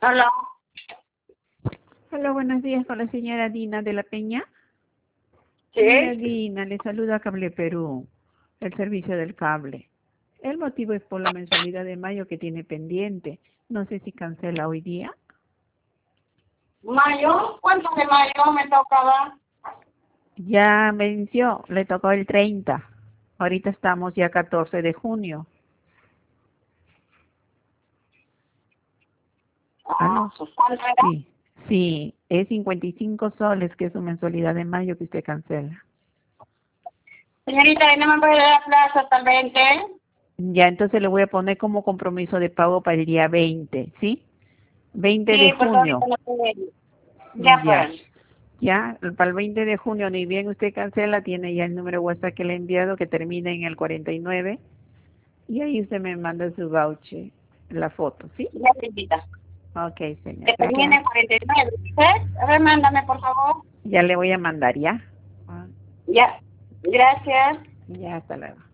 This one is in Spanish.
Hola. Hola, buenos días con la señora Dina de la Peña. Sí. Señora Dina, le saluda Cable Perú, el servicio del cable. El motivo es por la mensualidad de mayo que tiene pendiente. No sé si cancela hoy día. Mayo, ¿cuánto de mayo me tocaba? Ya venció, le tocó el 30. Ahorita estamos ya 14 de junio. ¿Aló? Pues, ¿cuánto era? Sí, es 55 soles que es su mensualidad de mayo que usted cancela. Señorita, ¿y no me puede dar plazo hasta el 20? Ya, entonces le voy a poner como compromiso de pago para el día 20, ¿sí? 20 de Sí, pues ahorita junio. no puede. Ya Ya. pues. Ya, para el 20 de junio, ni bien usted cancela, tiene ya el número WhatsApp que le he enviado que termina en el 49 y ahí usted me manda su voucher, la foto, ¿sí? Ya, señorita. Ok, señor, Que termine gracias. en 49. ¿Sí? A ver, mándame, por favor. Ya le voy a mandar, ¿ya? Ah, Ya. Gracias. ya, hasta luego.